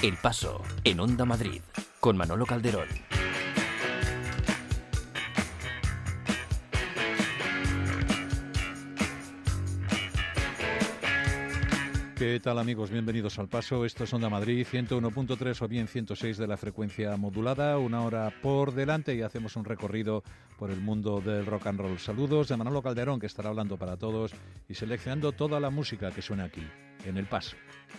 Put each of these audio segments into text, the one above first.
El Paso, en Onda Madrid, con Manolo Calderón. ¿Qué tal, amigos? Bienvenidos al Paso. Esto es Onda Madrid, 101.3 o bien 106 de la frecuencia modulada. Una hora por delante y hacemos un recorrido por el mundo del rock and roll. Saludos de Manolo Calderón, que estará hablando para todos y seleccionando toda la música que suena aquí, en El Paso.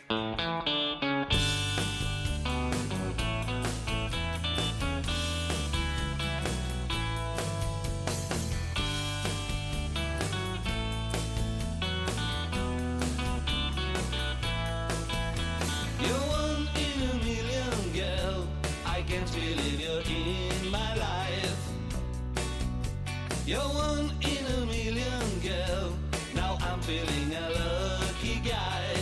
You're one in a million, girl. Now I'm feeling a lucky guy.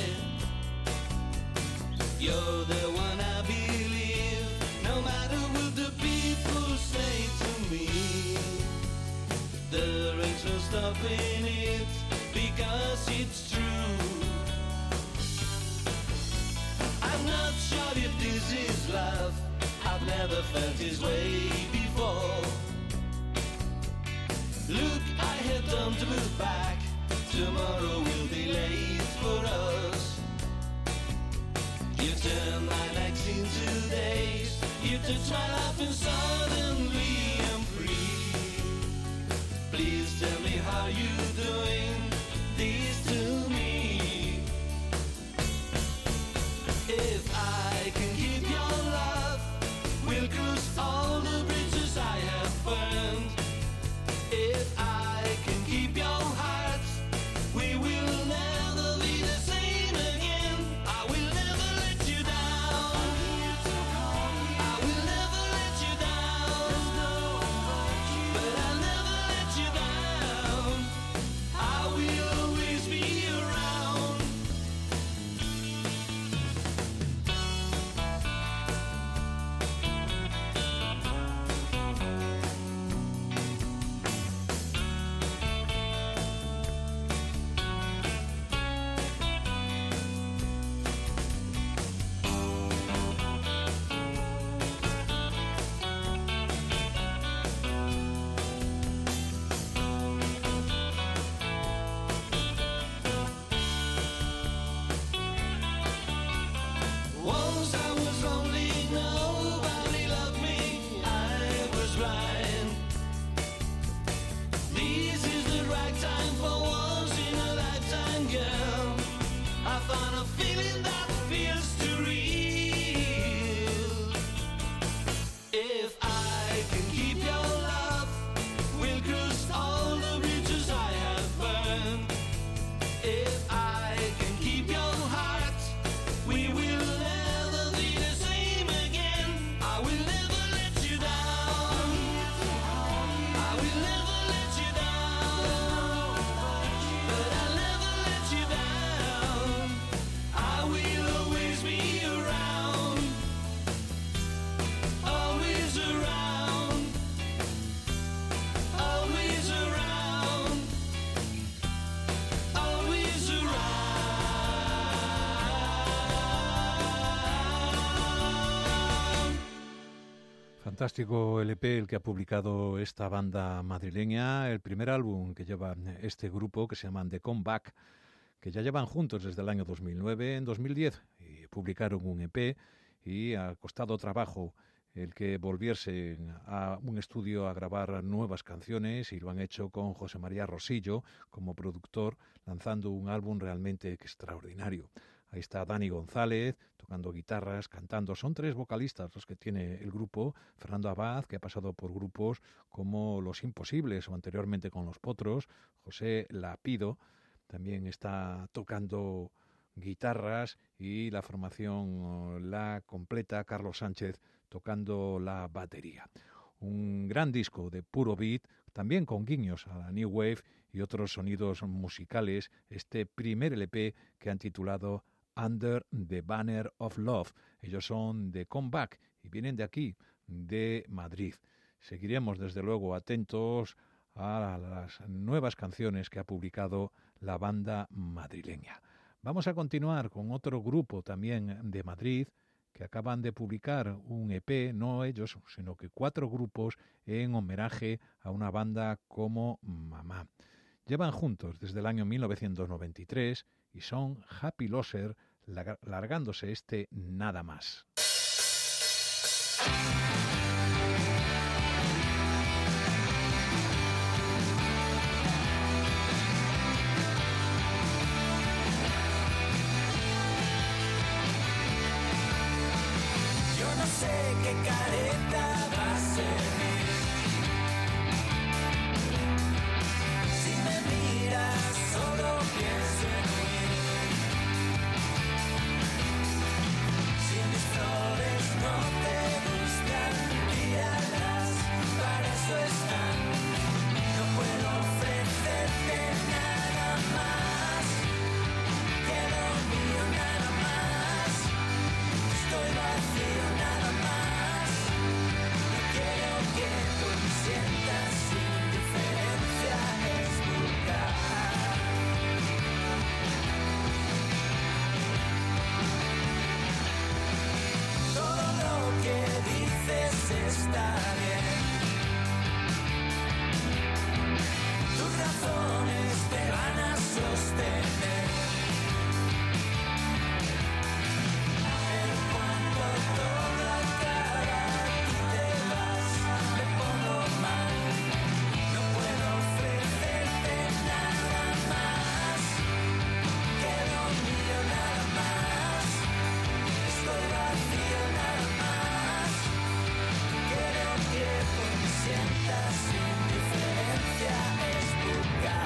You're the one I believe, no matter what the people say to me. There ain't no stopping it, because it's true. I'm not sure if this is love, I've never felt this way before. Look, I have done to look back. Tomorrow will be late for us. You turn my nights into days. You touch my life and suddenly I'm free. Please tell me how you're doing this to me. If I can keep your love, we'll cross all the bridges I have burned. If I can keep your heart, we will never be the same again. I will never let you down. I will never let you down. But I'll never let you down. I will always be around. Once I was lonely, nobody loved me, I was blind. This is the right time for once in a lifetime, girl. I found a feeling that feels too real. If I can keep your love, we'll cross all the bridges I have burned. If I can keep your heart, we will never be the same again. I will never let you down. I will never let you down. But I'll never let you down. I will always be around. Always around. Always around. Always around. Fantástico LP el que ha publicado esta banda madrileña, el primer álbum que lleva este grupo, que se llaman The Comeback, que ya llevan juntos desde el año 2009. En 2010 y publicaron un EP y ha costado trabajo el que volviesen a un estudio a grabar nuevas canciones, y lo han hecho con José María Rosillo como productor, lanzando un álbum realmente extraordinario. Ahí está Dani González tocando guitarras, cantando. Son 3 vocalistas los que tiene el grupo. Fernando Abad, que ha pasado por grupos como Los Imposibles o anteriormente con Los Potros. José Lapido también está tocando guitarras, y la formación la completa Carlos Sánchez tocando la batería. Un gran disco de puro beat, también con guiños a la New Wave y otros sonidos musicales. Este primer LP que han titulado Under the Banner of Love. Ellos son de Comeback y vienen de aquí, de Madrid. Seguiremos desde luego atentos a las nuevas canciones que ha publicado la banda madrileña. Vamos a continuar con otro grupo también de Madrid, que acaban de publicar un EP, no ellos, sino que 4 grupos en homenaje a una banda como Mamá. Llevan juntos desde el año 1993 y son Happy Loser, largándose este Nada Más. Yo no sé qué careta va a servir. Si me miras, solo pienso en mí. Si mis flores no te gustan, tíralas, para eso están. No puedo ofrecerte nada más que lo mío, nada más. Estoy vacío, nada más. No quiero que tú me sientas indiferencia, es vulgar. Todo lo que dices está bien. Tus razones te van a sostener. Pero cuando todo acaba y te vas, me pongo mal. No puedo ofrecerte nada más que lo mío, nada más. Estoy vacío, nada más. Quiero que tú me sientas indiferencia, es vulgar.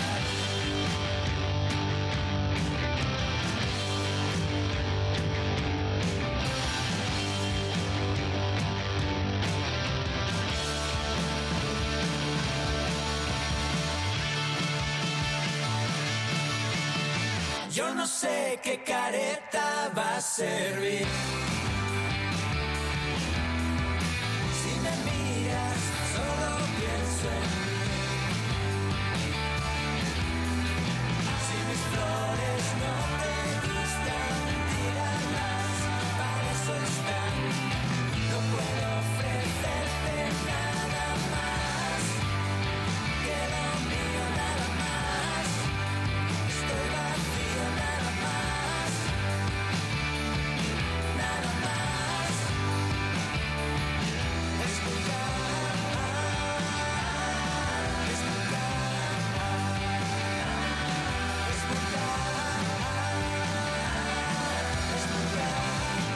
Yo no sé qué careta va a servir. Si me miras, solo pienso en mí. Si mis flores no te gustan, tíralas, para eso están. No puedo ofrecerte nada más que lo mío, nada más. Estoy vacío, nada más. Nada más. Es vulgar. Es vulgar. Es vulgar. Es vulgar.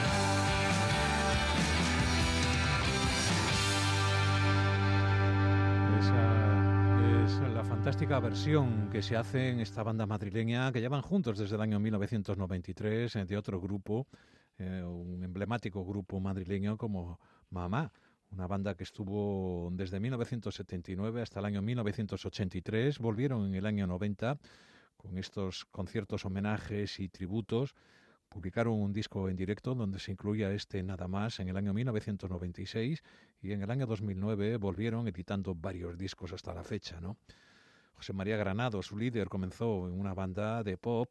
Esa es la fantástica versión que se hace en esta banda madrileña que llevan juntos desde el año 1993 de otro grupo, un emblemático grupo madrileño como Mamá, una banda que estuvo desde 1979 hasta el año 1983, volvieron en el año 90 con estos conciertos, homenajes y tributos. Publicaron un disco en directo donde se incluía este Nada Más en el año 1996 y en el año 2009 volvieron editando varios discos hasta la fecha, ¿no? José María Granado, su líder, comenzó en una banda de pop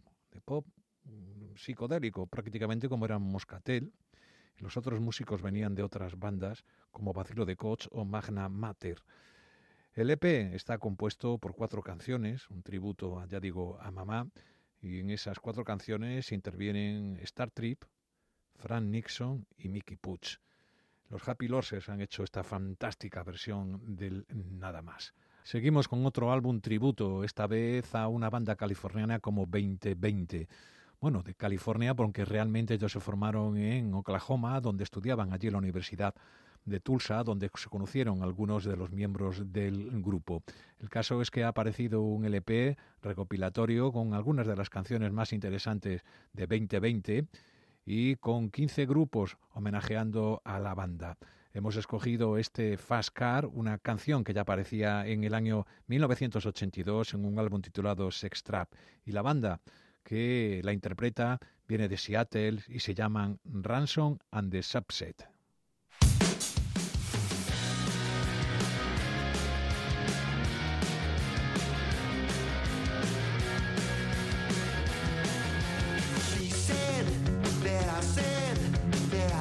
psicodélico, prácticamente como era Moscatel. Los otros músicos venían de otras bandas como Bacilo de Koch o Magna Mater. El EP está compuesto por 4 canciones, un tributo, ya digo, a Mamá. Y en esas 4 canciones intervienen Star Trip, Frank Nixon y Mickey Puig. Los Happy Losers han hecho esta fantástica versión del Nada Más. Seguimos con otro álbum tributo, esta vez a una banda californiana como 2020. Bueno, de California porque realmente ellos se formaron en Oklahoma, donde estudiaban allí en la Universidad de Tulsa, donde se conocieron algunos de los miembros del grupo. El caso es que ha aparecido un LP recopilatorio con algunas de las canciones más interesantes de 2020 y con 15 grupos homenajeando a la banda. Hemos escogido este Fast Car, una canción que ya aparecía en el año 1982 en un álbum titulado Sex Trap. Y la banda que la interpreta viene de Seattle y se llaman Ransom and the Subset. She said that I said that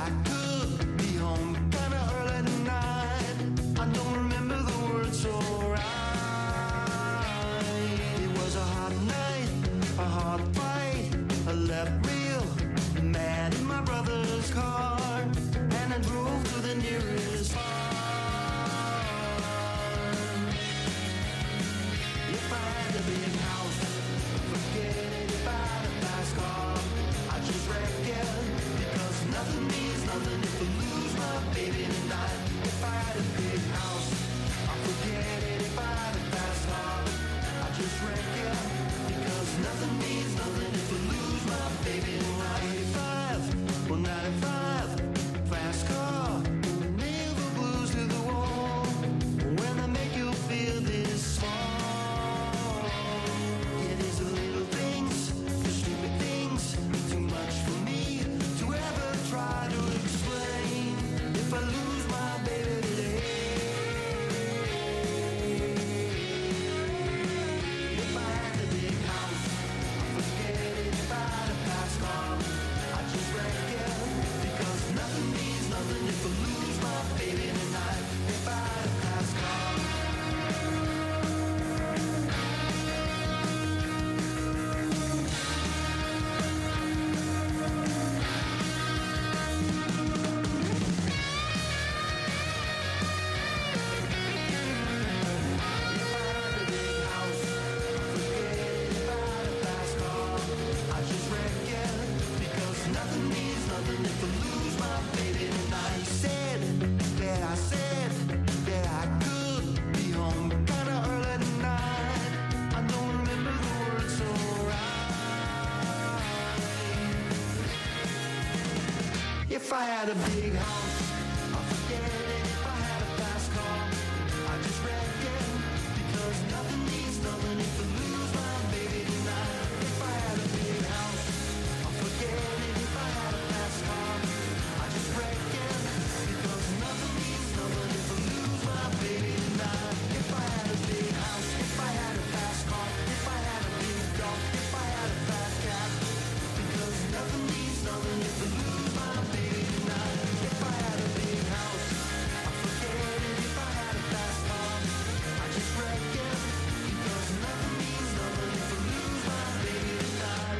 I had a big house, I'll forget it. If I had a fast car, I just reckon, because nothing means nothing if I lose my baby tonight. If I had a big house, I'll forget it. If I had a fast car, I just reckon, because nothing means nothing if I lose my baby tonight. If I had a big house, if I had a fast car, if I had a big dog, if I had a fast cat, because nothing means nothing if I lose my baby tonight. If I had a big house, I'll forget it. If I had a fast car, I just reckon, because nothing means nothing if I lose my baby tonight.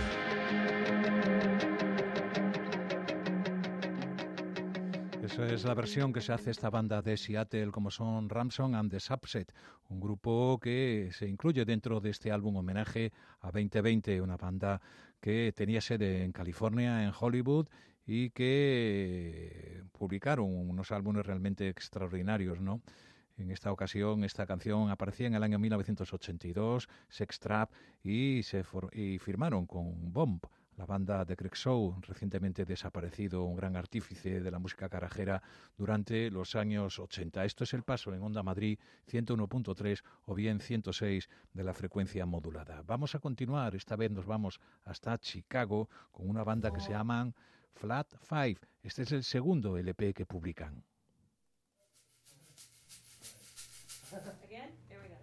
Esa es la versión que se hace esta banda de Seattle, como son Ramson and the Subset, un grupo que se incluye dentro de este álbum homenaje a 2020, una banda que tenía sede en California, en Hollywood, y que publicaron unos álbumes realmente extraordinarios, ¿no? En esta ocasión, esta canción aparecía en el año 1982, Sex Trap, y firmaron con Bomb, la banda de Greg Shaw, recientemente desaparecido, un gran artífice de la música garajera durante los años 80. Esto es El Paso en Onda Madrid 101.3 o bien 106 de la frecuencia modulada. Vamos a continuar, esta vez nos vamos hasta Chicago con una banda que se llaman Flat Five. Este es el segundo LP que publican. Again? There we go.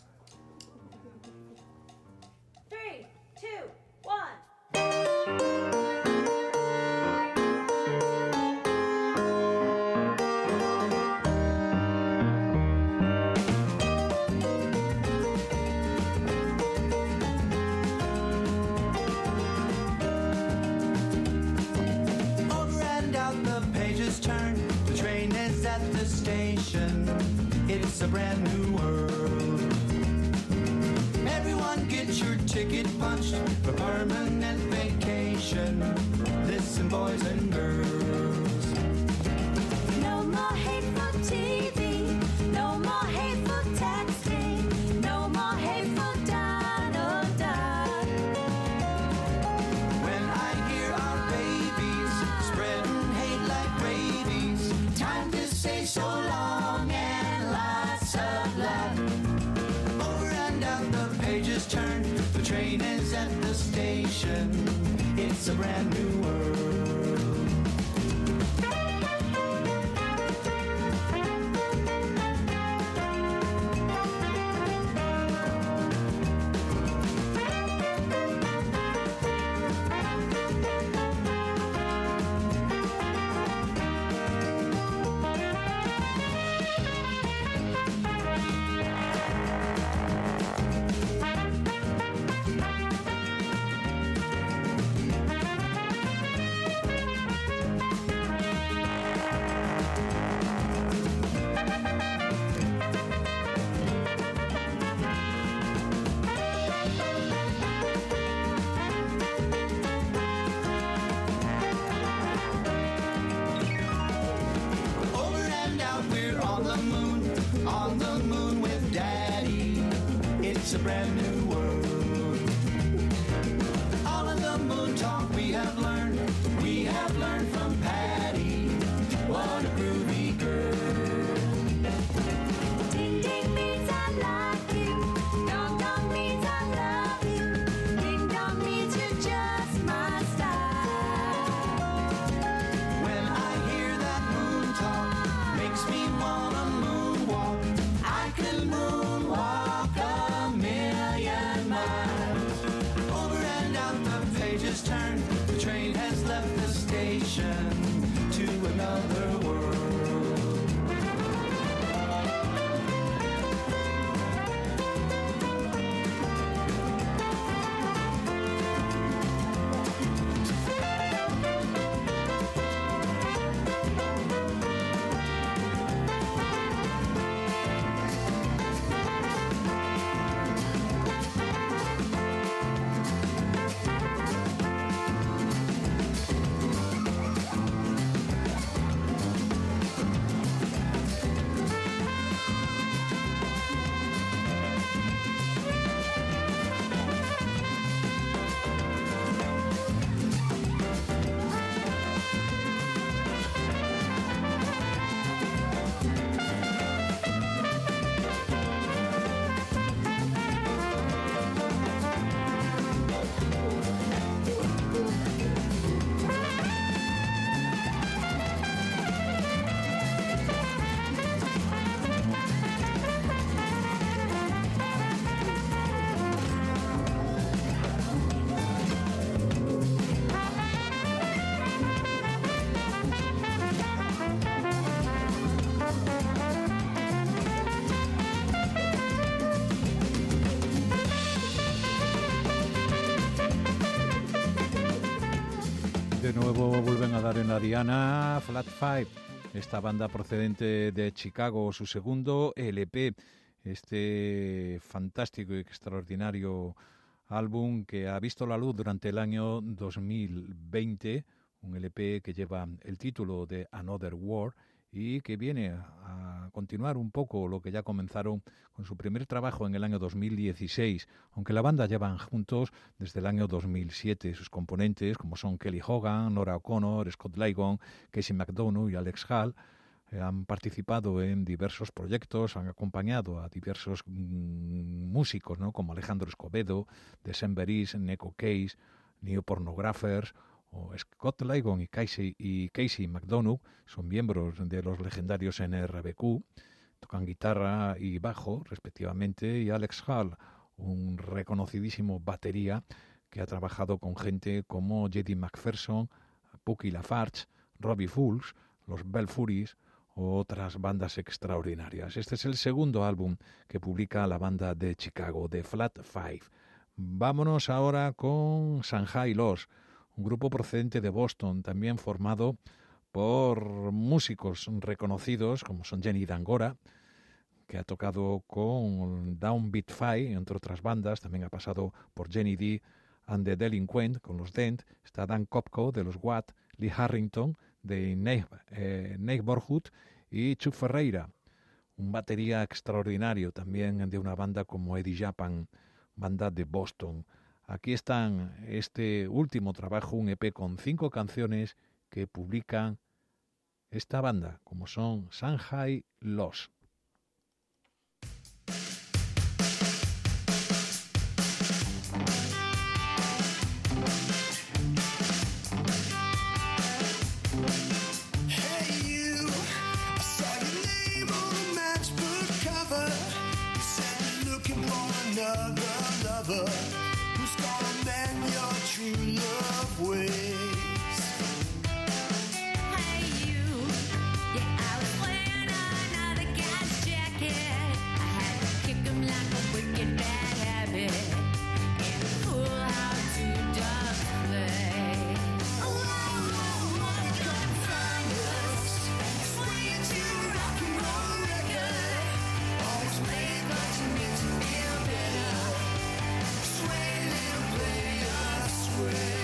3, 2, 1. Over and out the pages turn. The train is at the station. It's a brand new world. Everyone get your ticket punched for permanent vacation. Listen, boys and girls. No more hateful TV. No more hateful texting. No more hateful Donald Duck. When I hear our babies spreading hate like rabies, time to say so long and lots of love. Over and out the pages turn. The train is at the station. It's a brand new world. Over and out, we're on the moon with Daddy. It's a brand new world. All of the moon talk we have learned from Patty. What a groovy girl. Ding ding means I like you. Dong dong means I love you. Ding dong means you're just my style. When I hear that moon talk, makes me wanna moonwalk. I could moonwalk a million nuevo vuelven a dar en la diana Flat Five, esta banda procedente de Chicago, su segundo LP, este fantástico y extraordinario álbum que ha visto la luz durante el año 2020, un LP que lleva el título de Another War y que viene a continuar un poco lo que ya comenzaron con su primer trabajo en el año 2016, aunque la banda llevan juntos desde el año 2007. Sus componentes, como son Kelly Hogan, Nora O'Connor, Scott Ligon, Casey McDonough y Alex Hall, han participado en diversos proyectos, han acompañado a diversos músicos, ¿no? Como Alejandro Escobedo, December Is, Neko Case, Neo Pornographers, o Scott Ligon y Casey McDonough son miembros de los legendarios NRBQ, tocan guitarra y bajo respectivamente, y Alex Hall, un reconocidísimo batería que ha trabajado con gente como J.D. McPherson, Pucky Lafarge, Robbie Fools, los Belfuries o otras bandas extraordinarias. Este es el segundo álbum que publica la banda de Chicago, de Flat Five. Vámonos ahora con Shanghai Lost, un grupo procedente de Boston, también formado por músicos reconocidos como son Jenny Dangora, que ha tocado con Downbeat Five, entre otras bandas. También ha pasado por Jenny D and the Delinquent con los Dent. Está Dan Kopko de los Watt, Lee Harrington de Neighborhood y Chuck Ferreira, un batería extraordinario también de una banda como Eddie Japan, banda de Boston. Aquí están este último trabajo, un EP con 5 canciones que publican esta banda, como son Shanghai Lost. Who's gonna mend your true love ways? Hey you, yeah, I was wearing another guy's jacket. I had to kick him like a wicked bad habit in a full house to dog play. Oh, what gonna find us? Swinging to a rock and roll record. Always play it like you need to feel better. Sway, little player, sway.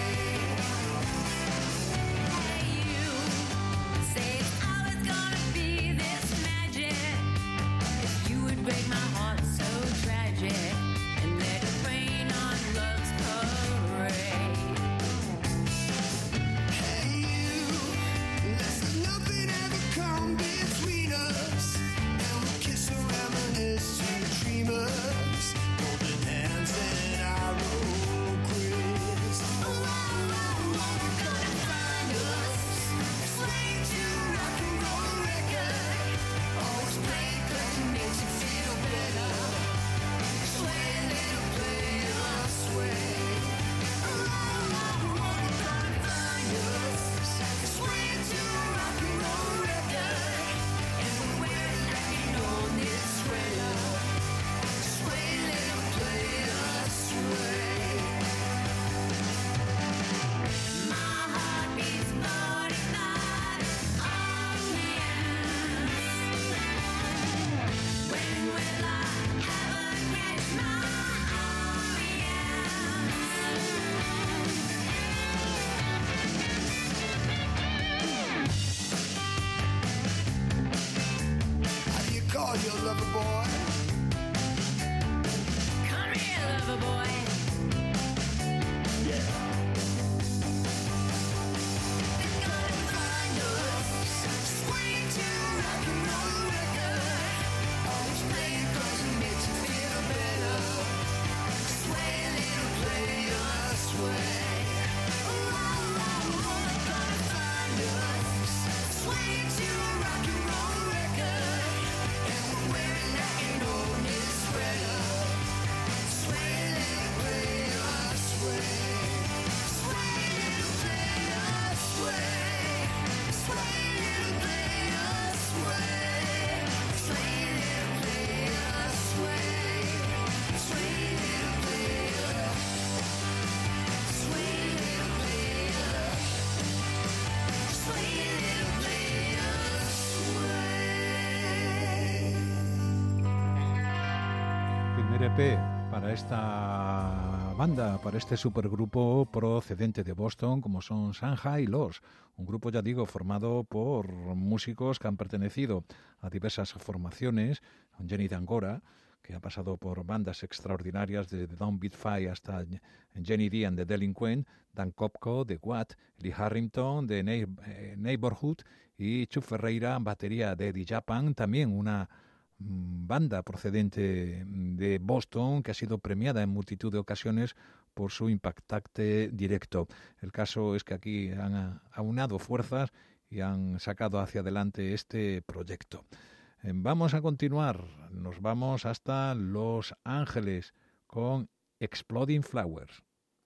primer EP para esta banda, para este supergrupo procedente de Boston, como son Shanghai Lost, un grupo, ya digo, formado por músicos que han pertenecido a diversas formaciones, Jenny Dangora, que ha pasado por bandas extraordinarias de Don't Beat Five hasta Jenny D and the Delinquent, Dan Kopko de Watt, Lee Harrington de Neighborhood y Chuck Ferreira, batería de Eddie Japan, también una banda procedente de Boston que ha sido premiada en multitud de ocasiones por su impactante directo. El caso es que aquí han aunado fuerzas y han sacado hacia adelante este proyecto. Vamos a continuar, nos vamos hasta Los Ángeles con Exploding Flowers.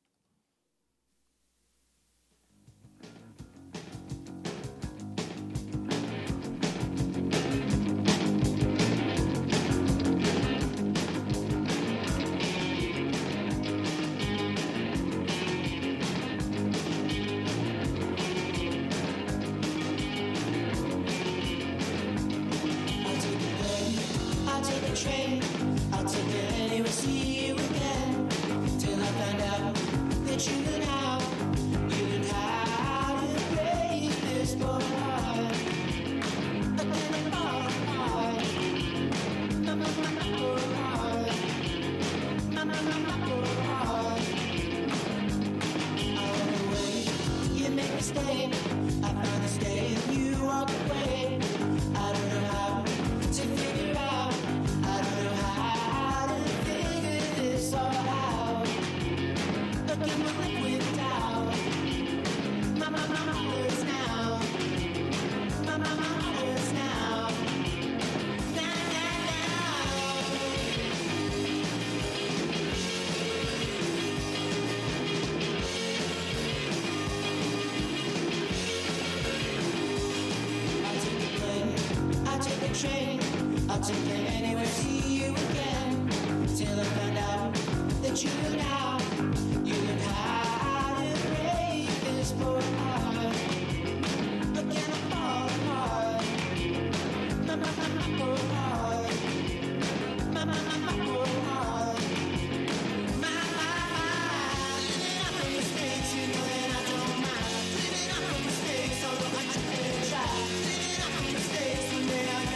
Train, I'll take it anywhere, see you again, till I find out that you and you learn how to break this boy heart, again and heart, my poor heart, my poor heart. I went away, you make me stay, I finally stay, and you walk away. I don't know how to figure out. Train, I'll take it anywhere, see you again, till I find out that you learn how to break this poor heart, again I fall apart, my poor heart, my poor heart, living up from mistakes, you know that I don't mind, living up from mistakes, although I took it and tried, living up from mistakes, one day I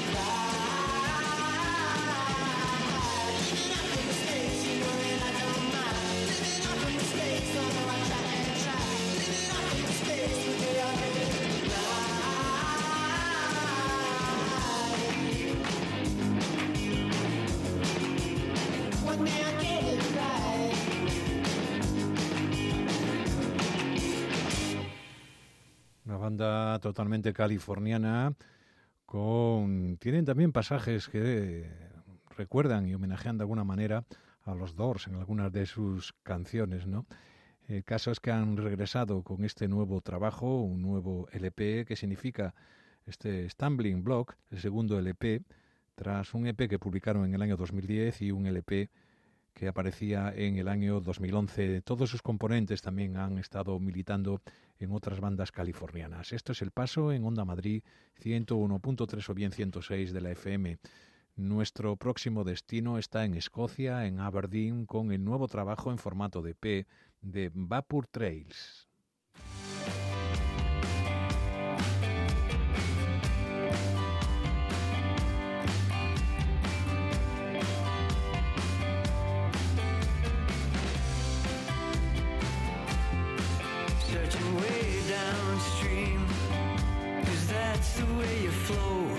Una banda totalmente californiana, tienen también pasajes que recuerdan y homenajean de alguna manera a los Doors en algunas de sus canciones, ¿no? El caso es que han regresado con este nuevo trabajo, un nuevo LP, que significa este Stumbling Block, el segundo LP, tras un EP que publicaron en el año 2010 y un LP que aparecía en el año 2011. Todos sus componentes también han estado militando en otras bandas californianas. Esto es El Paso en Onda Madrid 101.3 o bien 106 de la FM. Nuestro próximo destino está en Escocia, en Aberdeen, con el nuevo trabajo en formato de EP de Vapor Trails. Searching way downstream, 'cause that's the way you flow.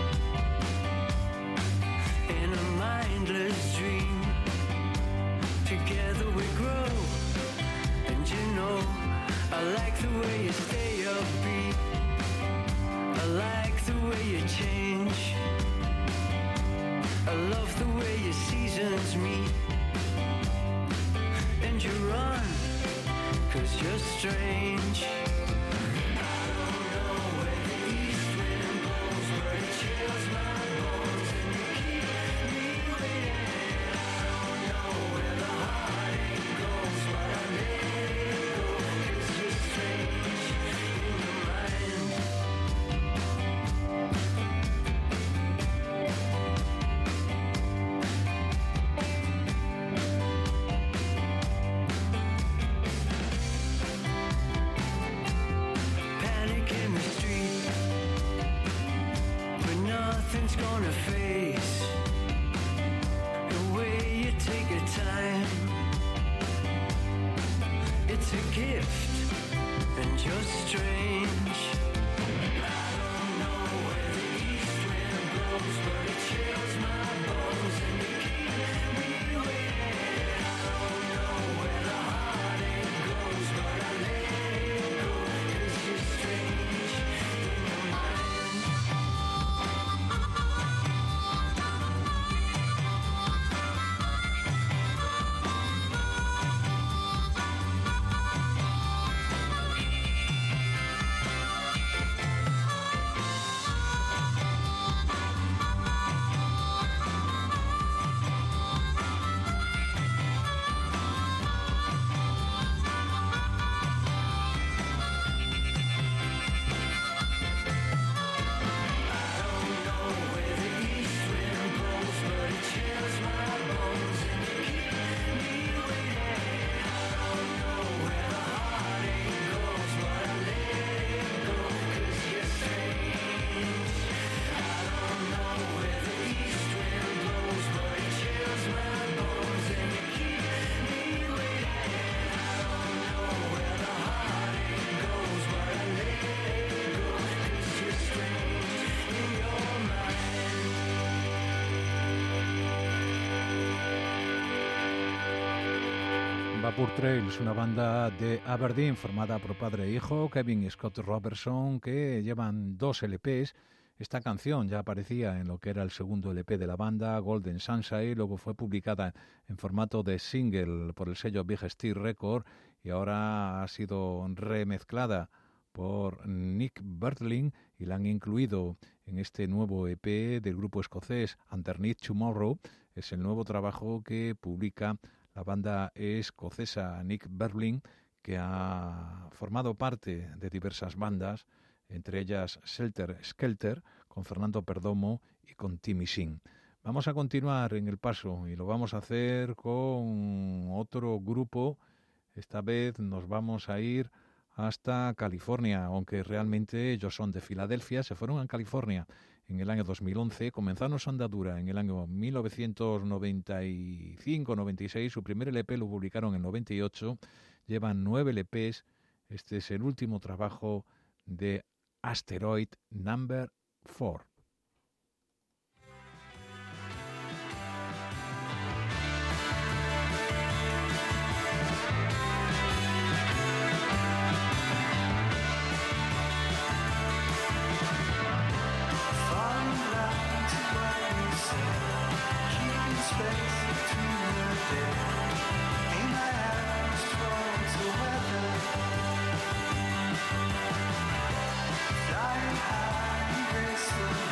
In a mindless dream, together we grow. And you know, I like the way you stay upbeat, I like the way you change, I love the way your seasons meet. And you run, 'cause you're strange. I don't know where the east wind blows, but it chills my bones and you keep me waiting. I don't know where the heartache goes, but I let it go, 'cause you're strange in your mind. it's a gift, then just strange. I don't know where the east wind blows, but it chills my bones and it keeps me waiting. I don't know where the heartache goes, but I let it go, 'cause you're strange in your mind. Vapor Trails, una banda de Aberdeen formada por padre e hijo, Kevin y Scott Robertson, que llevan 2 LPs. Esta canción ya aparecía en lo que era el segundo LP de la banda, Golden Sunshine, luego fue publicada en formato de single por el sello Big Steel Record y ahora ha sido remezclada por Nick Bertling y la han incluido en este nuevo EP del grupo escocés Underneath Tomorrow. Es el nuevo trabajo que publica la banda escocesa Nick Bertling, que ha formado parte de diversas bandas, entre ellas Helter Skelter, con Fernando Perdomo y con Timmy Singh. Vamos a continuar en el paso y lo vamos a hacer con otro grupo. Esta vez nos vamos a ir hasta California, aunque realmente ellos son de Filadelfia. Se fueron a California en el año 2011, comenzaron su andadura en el año 1995-96, su primer LP lo publicaron en 98, llevan 9 LPs, este es el último trabajo de Asteroid Number 4. Flying high, graceful.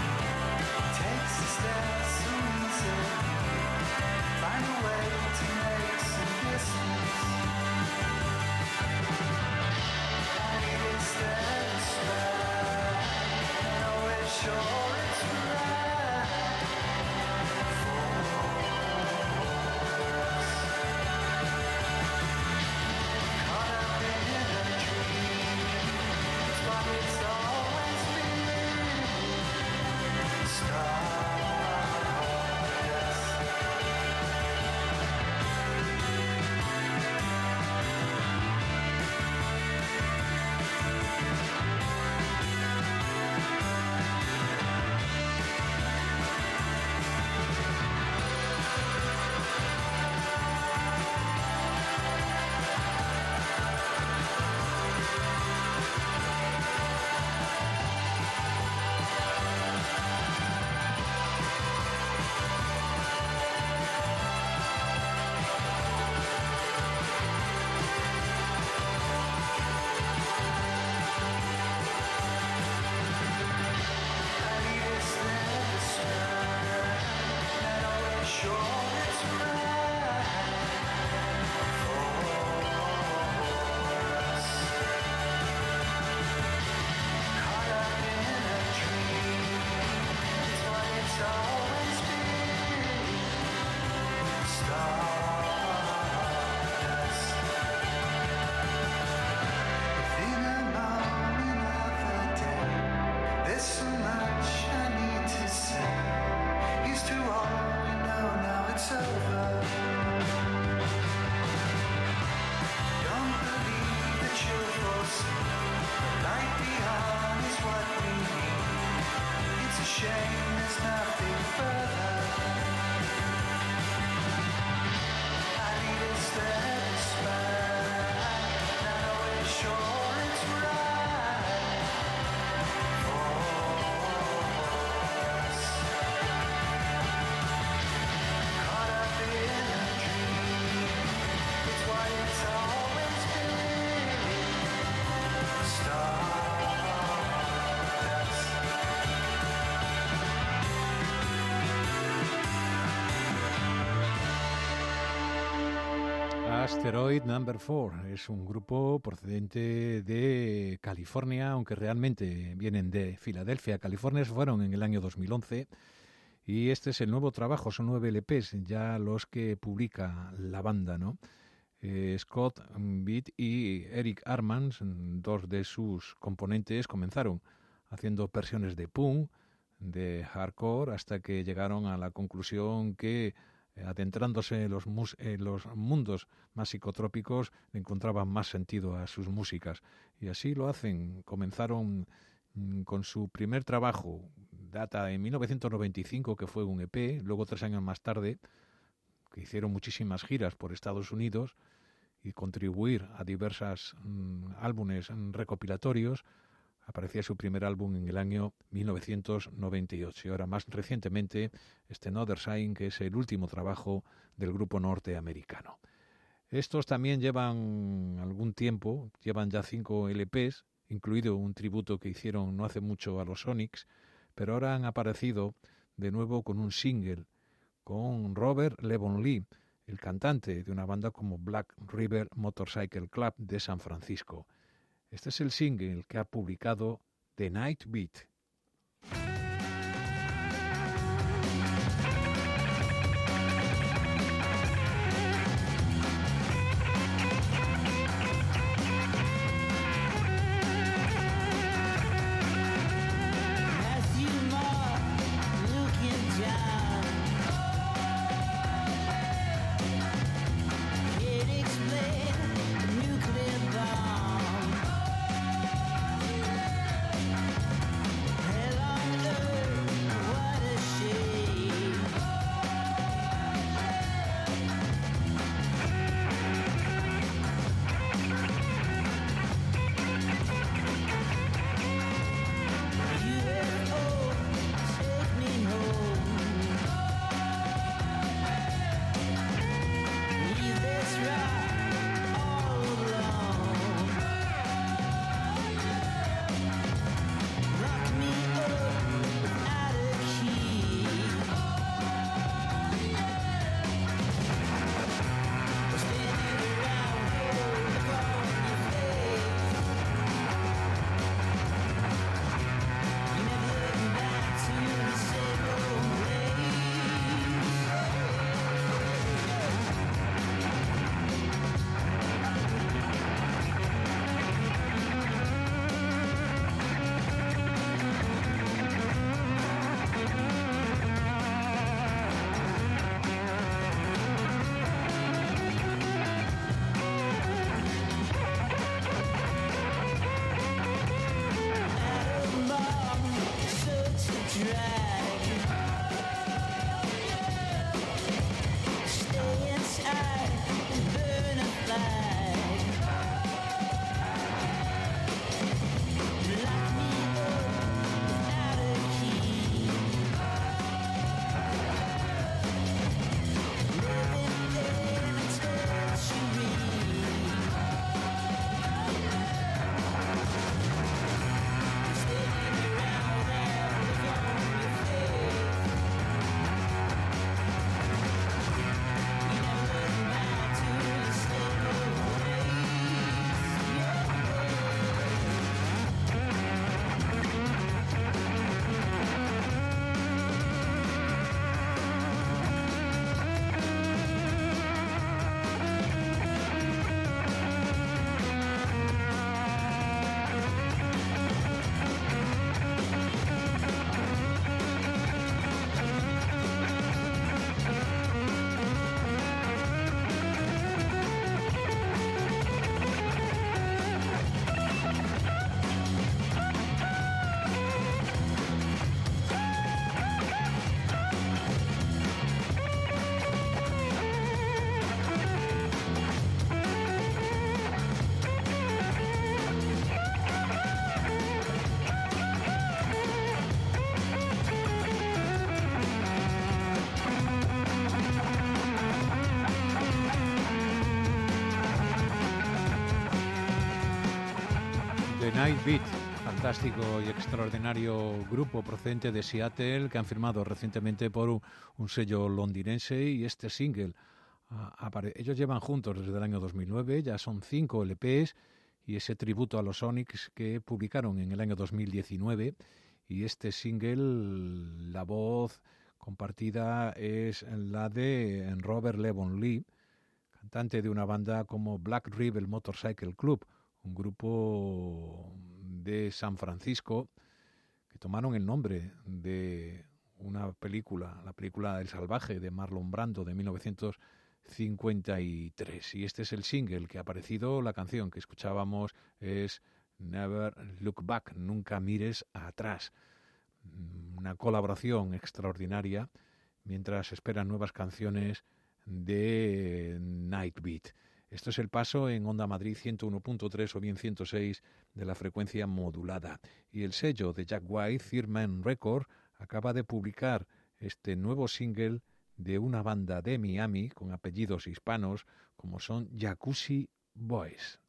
Asteroid Number 4 es un grupo procedente de California, aunque realmente vienen de Filadelfia, California. Fueron en el año 2011 y este es el nuevo trabajo, son 9 LPs ya los que publica la banda, ¿no? Scott Beat y Eric Armans, dos de sus componentes, comenzaron haciendo versiones de punk, de hardcore, hasta que llegaron a la conclusión que adentrándose en los mundos más psicotrópicos encontraban más sentido a sus músicas y así lo hacen. Comenzaron con su primer trabajo, data en 1995, que fue un EP, luego 3 años más tarde que hicieron muchísimas giras por Estados Unidos y contribuir a diversos álbumes recopilatorios. Aparecía su primer álbum en el año 1998 y ahora más recientemente este Another Sign, que es el último trabajo del grupo norteamericano. Estos también llevan algún tiempo, llevan ya 5 LPs, incluido un tributo que hicieron no hace mucho a los Sonics, pero ahora han aparecido de nuevo con un single con Robert Levon Lee, el cantante de una banda como Black River Motorcycle Club de San Francisco. Este es el single que ha publicado The Night Beat. Night Beat, fantástico y extraordinario grupo procedente de Seattle que han firmado recientemente por un sello londinense y este single Ellos llevan juntos desde el año 2009, ya son 5 LPs y ese tributo a los Sonics que publicaron en el año 2019, y este single, la voz compartida es la de Robert Levon Lee, cantante de una banda como Black Rebel Motorcycle Club, un grupo de San Francisco que tomaron el nombre de una película, la película El Salvaje de Marlon Brando de 1953. Y este es el single que ha aparecido. La canción que escuchábamos es Never Look Back, Nunca Mires Atrás. Una colaboración extraordinaria mientras esperan nuevas canciones de Nightbeat. Esto es El Paso en Onda Madrid 101.3 o bien 106 de la frecuencia modulada. Y el sello de Jack White, Third Man Record, acaba de publicar este nuevo single de una banda de Miami con apellidos hispanos como son Jacuzzi Boys.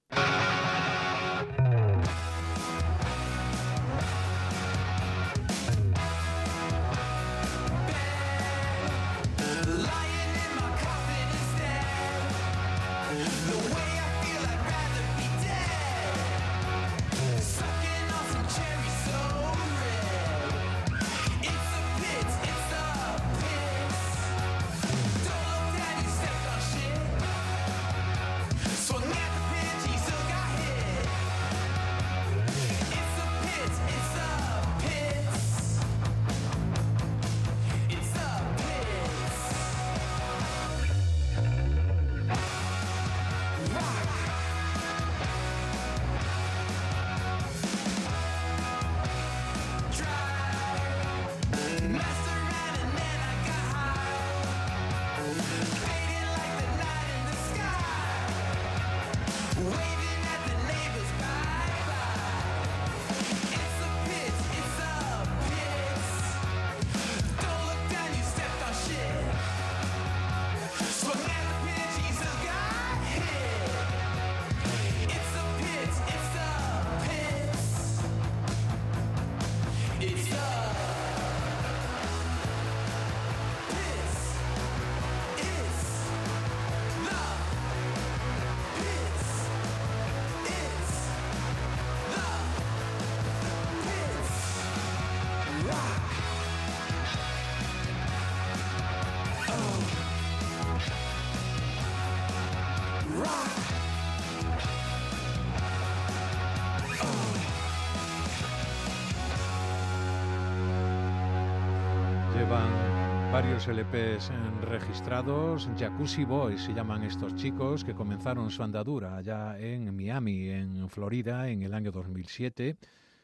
Varios LPs registrados. Jacuzzi Boys se llaman estos chicos, que comenzaron su andadura allá en Miami, en Florida, en el año 2007.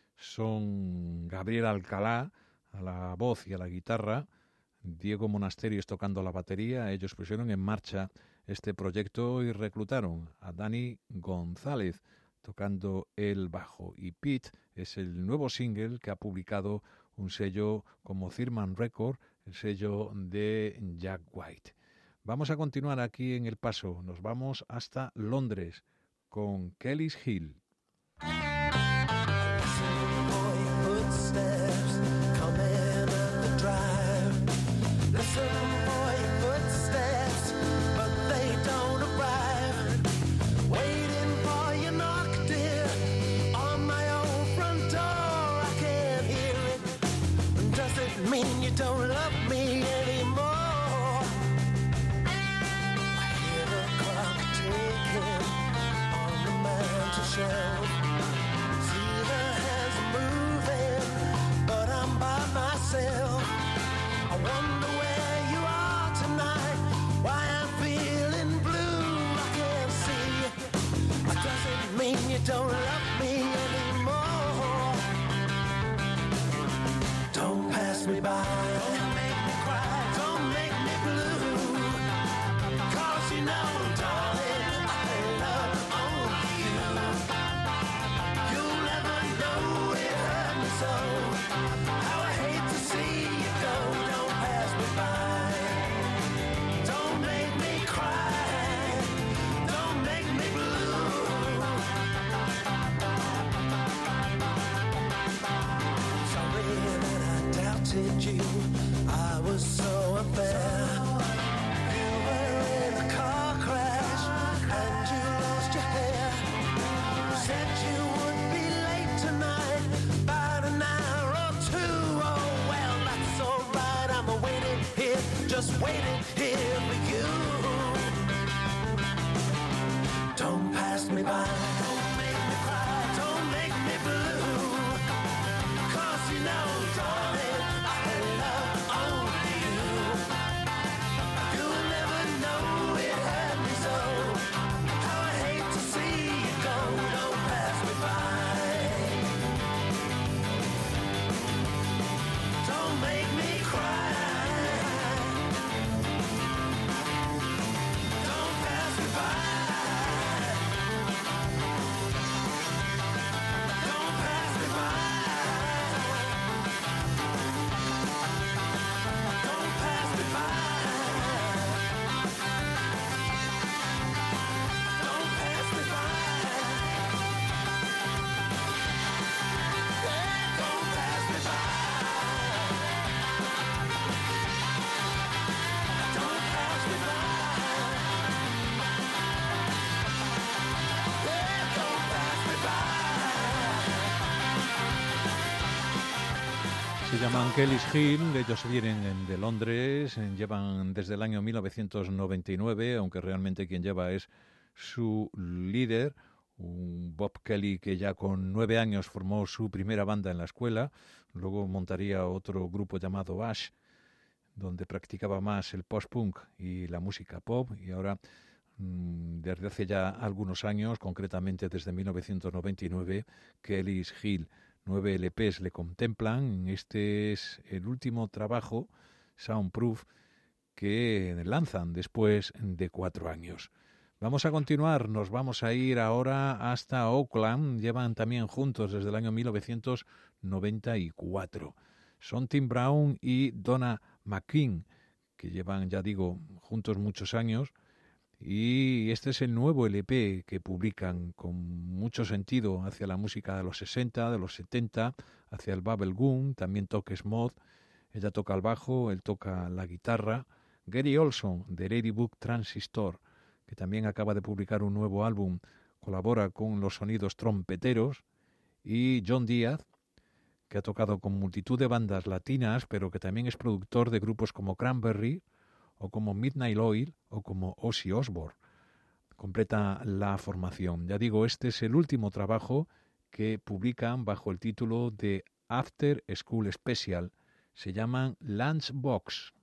Son Gabriel Alcalá a la voz y a la guitarra, Diego Monasterios tocando la batería. Ellos pusieron en marcha este proyecto y reclutaron a Dani González tocando el bajo. Y Pete es el nuevo single que ha publicado un sello como Third Man Record, el sello de Jack White. Vamos a continuar aquí en El Paso. Nos vamos hasta Londres con Kelly's Hill. Don't love me anymore. I hear the clock ticking on the mantelshelf. See the hands moving, but I'm by myself. I wonder where you are tonight, why I'm feeling blue. I can't see. Does it mean you don't love me anymore? Don't pass me by. You here for you. Don't pass me by, don't make me cry, don't make me blue. 'Cause you know, darling, I love only you. You'll never know it hurt me so. How I hate to see you go, don't pass me by. Don't make me cry. Don't pass me by. Don't pass me by. Don't pass me by. Don't pass me by. Don't pass me by. Don't pass me by. Don't pass me by. Se llaman Kelly's Hill, ellos vienen de Londres, llevan desde el año 1999, aunque realmente quien lleva es su líder, un Bob Kelly que ya con 9 años formó su primera banda en la escuela, luego montaría otro grupo llamado Ash, donde practicaba más el post-punk y la música pop, y ahora desde hace ya algunos años, concretamente desde 1999, Kelly's Hill. 9 LPs le contemplan. Este es el último trabajo, Soundproof, que lanzan después de 4 años. Vamos a continuar, nos vamos a ir ahora hasta Oakland. Llevan también juntos desde el año 1994. Son Tim Brown y Donna McKean, que llevan, ya digo, juntos muchos años. Y este es el nuevo LP que publican con mucho sentido hacia la música de los 60, de los 70, hacia el bubblegum, también toques mod. Ella toca el bajo, él toca la guitarra. Gary Olson, de Ladybug Transistor, que también acaba de publicar un nuevo álbum, colabora con los sonidos trompeteros. Y John Díaz, que ha tocado con multitud de bandas latinas, pero que también es productor de grupos como Cranberry, o como Midnight Oil, o como Ozzy Osbourne. Completa la formación. Ya digo, este es el último trabajo que publican bajo el título de After School Special. Se llaman Lunchbox.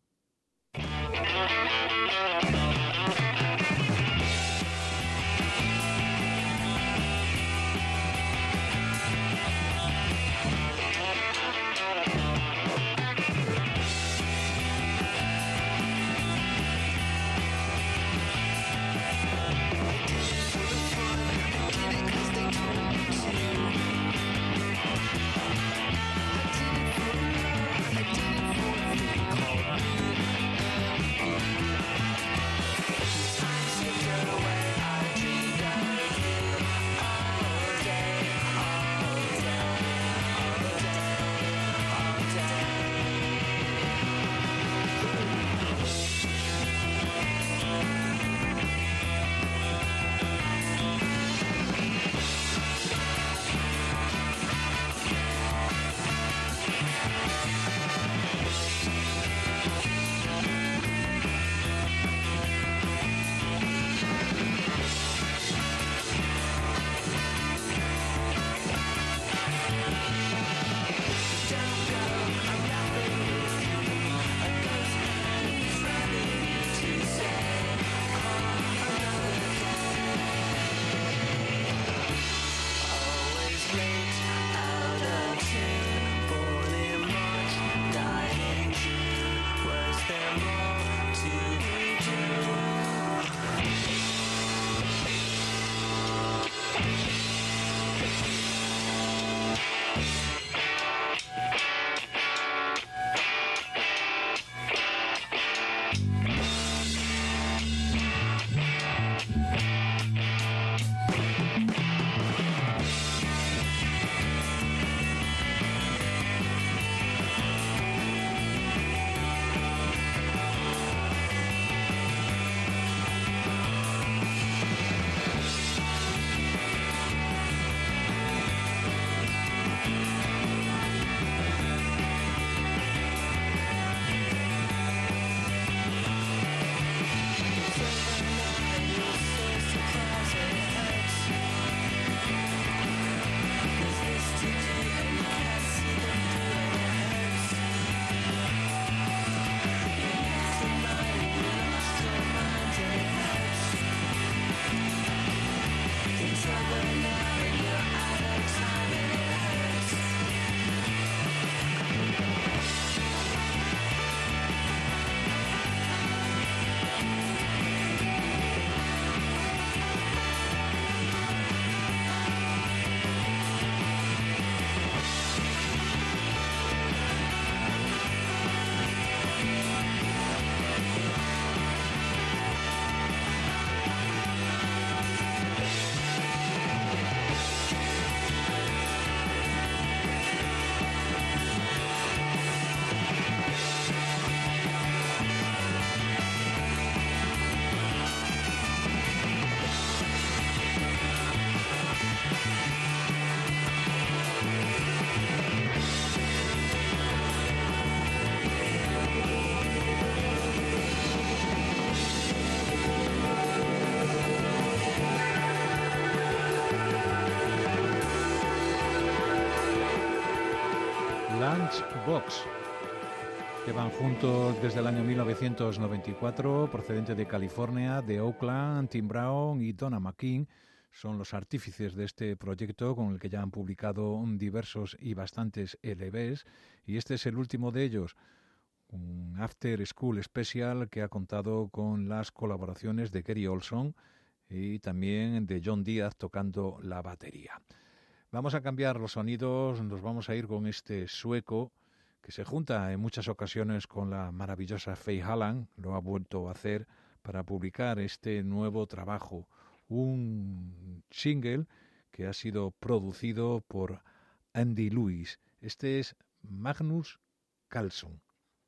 Box. Llevan juntos desde el año 1994, procedente de California, de Oakland. Tim Brown y Donna McKean son los artífices de este proyecto, con el que ya han publicado diversos y bastantes LPs, y este es el último de ellos, un After School Special que ha contado con las colaboraciones de Gary Olson y también de John Díaz tocando la batería. Vamos a cambiar los sonidos, nos vamos a ir con este sueco que se junta en muchas ocasiones con la maravillosa Faye Hallan, lo ha vuelto a hacer para publicar este nuevo trabajo, un single que ha sido producido por Andy Lewis. Este es Magnus Carlsson.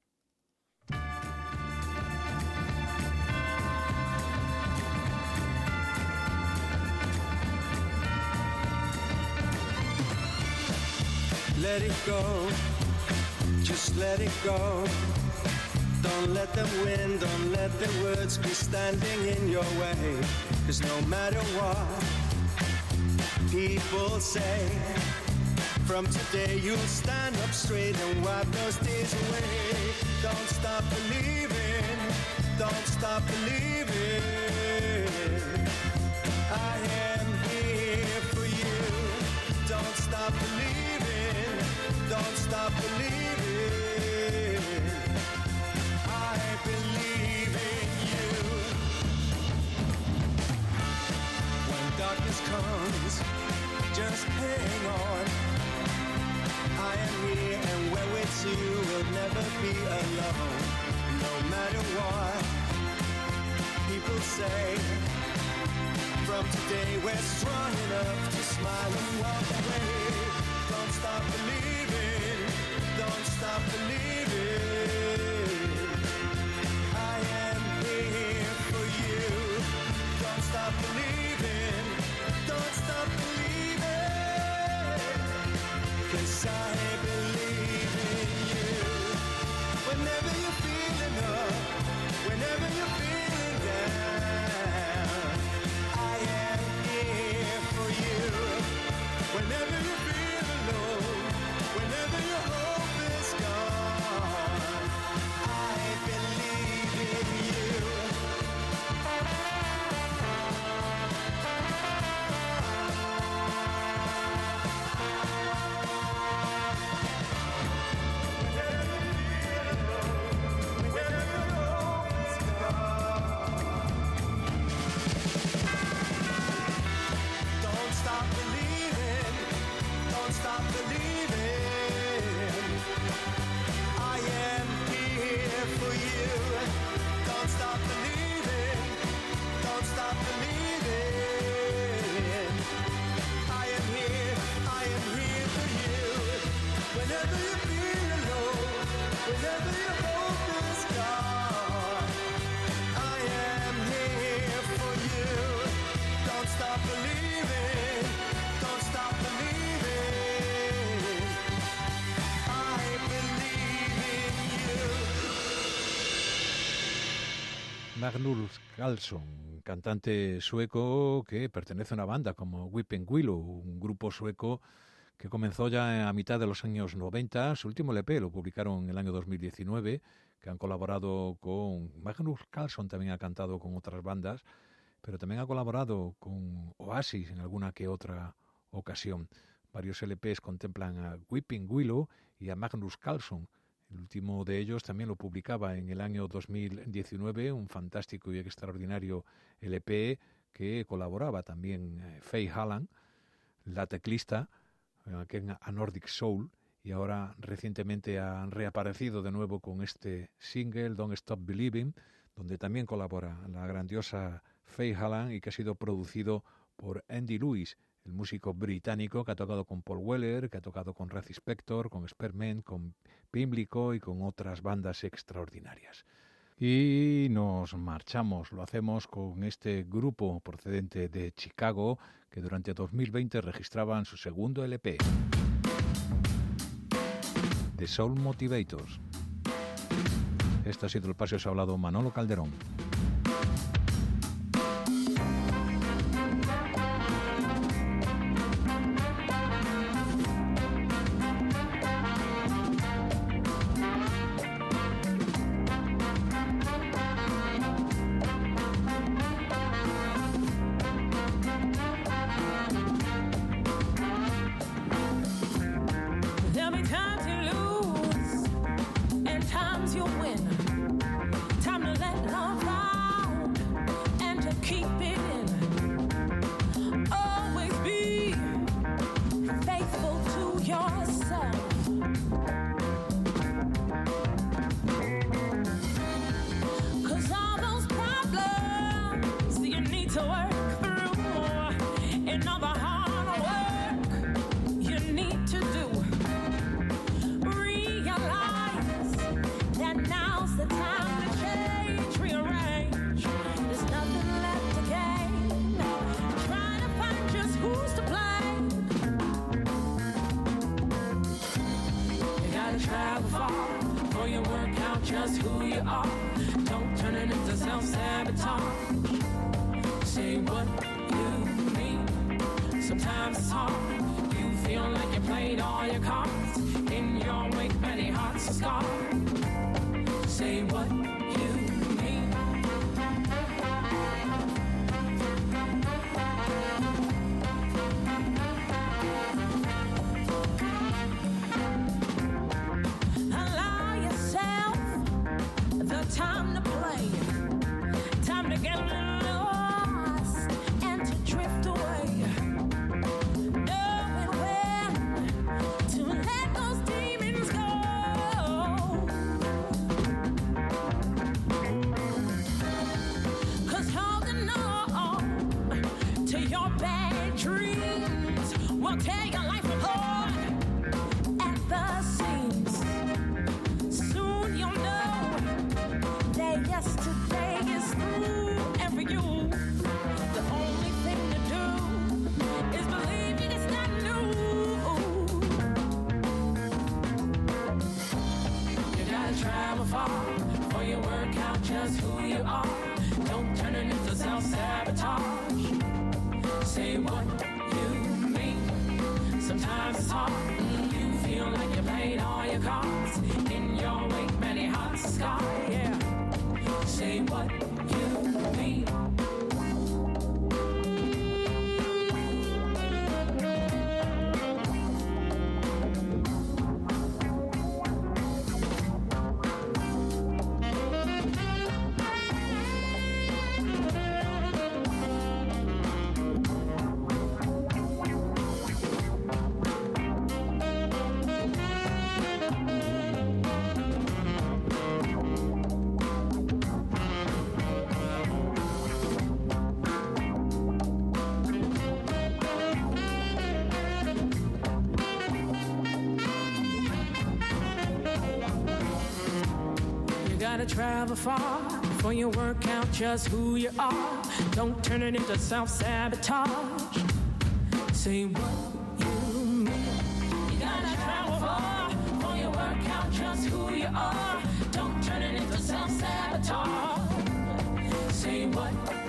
Let it go, just let it go. Don't let them win, don't let the words be standing in your way. 'Cause no matter what people say, from today you'll stand up straight and wipe those days away. Don't stop believing, don't stop believing. I am here for you. Don't stop believing, don't stop believing. I believe in you. When darkness comes, just hang on. I am here and we're with you, we'll never be alone. No matter what people say, from today we're strong enough to smile and walk away. Don't stop believing, don't stop believing. I am here for you. Don't stop believing, don't stop believing. 'Cause I believe in you. Whenever you're feeling up, whenever you're feeling down, I am here for you. Whenever you feel alone, whenever your hope is gone, I believe in you. Don't stop believing, don't stop believing. I am here for you. Don't stop believing, don't stop believing. I am here for you. Whenever you feel alone, whenever your hope is gone, I am here for you. Don't stop believing, don't stop believing. I believe in you. Magnus Carlsson, cantante sueco que pertenece a una banda como Weeping Willow, un grupo sueco que comenzó ya a mitad de los años 90. Su último LP lo publicaron en el año 2019, que han colaborado con... Magnus Carlsson también ha cantado con otras bandas, pero también ha colaborado con Oasis en alguna que otra ocasión. Varios LPs contemplan a Weeping Willow y a Magnus Carlsson. El último de ellos también lo publicaba en el año 2019, un fantástico y extraordinario LP que colaboraba también Faye Hallan, la teclista, que en A Nordic Soul, y ahora recientemente han reaparecido de nuevo con este single Don't Stop Believing, donde también colabora la grandiosa Faye Hallan y que ha sido producido por Andy Lewis, el músico británico que ha tocado con Paul Weller, que ha tocado con Regis Spector, con Spearmint, con Pimlico y con otras bandas extraordinarias. Y nos marchamos, lo hacemos con este grupo procedente de Chicago que durante 2020 registraban su segundo LP, The Soul Motivators. Este ha sido el Paseo Hablado Manolo Calderón. need to work through and all the hard work you need to do. Realize that now's the time to change, rearrange. There's nothing left to gain. Trying to find just who's to blame. You gotta travel far before you work out just who you are. Don't turn it into self-sabotage. Say what you mean. Sometimes it's hard. You feel like you played all your cards. In your wake, many hearts are scarred. Say what you mean. Allow yourself the time to play, time to get lost and to drift away, knowing when to let those demons go. 'Cause holding on to your bad dreams will tear your life apart at the seams. Soon you'll know that yesterday is through, and for you, the only thing to do is believe it is not new. You gotta travel far before you work out just who you are. Don't turn it into self-sabotage. Say what you mean. Sometimes it's hard. You feel like you played all your cards. In your wake, many hearts are scarred. Yeah. Say what you mean. Gotta travel far before you work out just who you are. Don't turn it into self-sabotage. Say what you mean. You gotta travel far before you work out just who you are. Don't turn it into self-sabotage. Say what